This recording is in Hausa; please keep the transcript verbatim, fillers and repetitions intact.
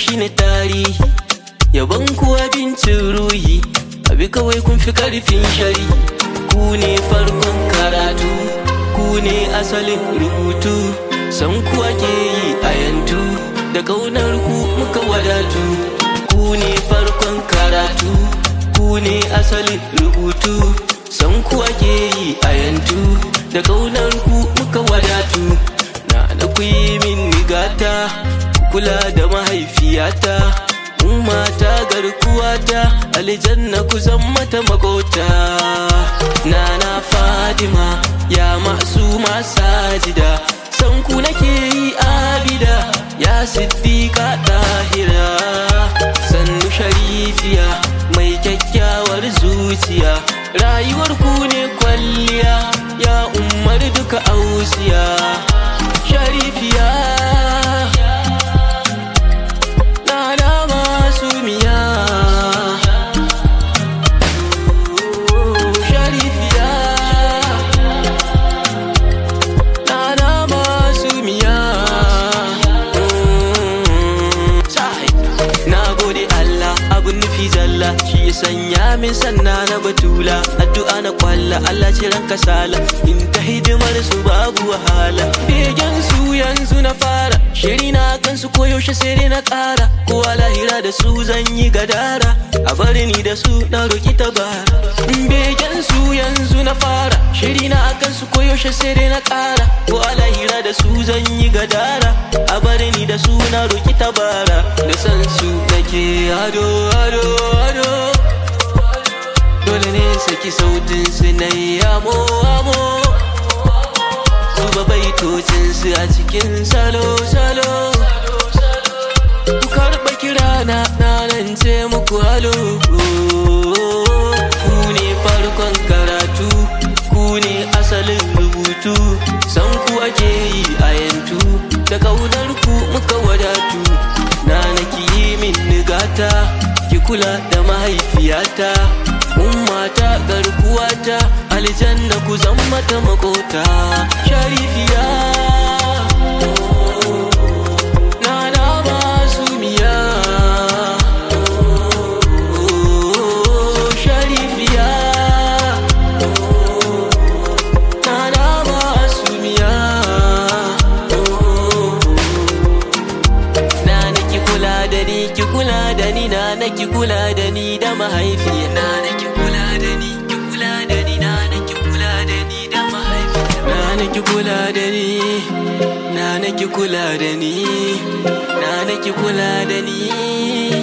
shine tarihi, yaban ku abincin ruhi, abi kawai kun fi karfin shari. Ku ne farkon karatu, ku ne asalin rubutu, san ku ake yi a yantu, da kaunar ku muka wadatu. Ku ne farkon karatu, ku ne asalin rubutu, san ku ake yi a yantu, da kaunar ku muka wadatu. Na na ku yi min nigata, kula da mahaifiyata, ummata garkuwata, aljanna ku zan mata makota. Nana Fatima ya Ma'suma Sajida, san ku nake yi abida, ya Siddiqa Tahira. Sannu Sharifiya mai kyakkyawar zuciya, rayuwar ku ne kwalliya, ya ummar duka ausiya. Sharifiya Nana Ma'sumiya, Sharifiya Nana Ma'sumiya. Na gode Allah abun nufi zalla, shi ya sanya min sanna na batula. Addu'a na kwalla Allah ciran kasala, in ta hidimar su babu wahala. Begen su yanzu na fara, shiri na kansu koyaushe sai dai na ƙara. Kowa lahira da su zan yi gadara, a bari ni da su na roki tabara. Begen su yanzu na fara, shiri na kansu koyaushe sai dai na ƙara. Kowa lahira da su zan yi gadara, a bari ni da su na roki tabara. Da san su nake ado ado ado, dole ne saki sautin su na yi amo amo, zuba baitocin su a cikin salo salo. Ku karɓa kirana na nan ce muku halo. Ku ne farkon karatu, ku ne asalin rubutu, san ku ake yi a yantu, da kaunar ku muka wadatu. Na naki yi min nigata, ki kula da mahaifiyata, ummata garkuwata, aljanna ku zan mata makota. Sharifiya Nana Ma'sumiya, Sharifiya Nana Ma'sumiya. Na naki kula da ni, ki kula da ni, na naki kula da ni da mahaifiya. Na naki kula da ni, ki kula da ni, na naki kula da ni da mahaifiya. Na naki kula da ni, na naki kula da ni, na naki kula da ni.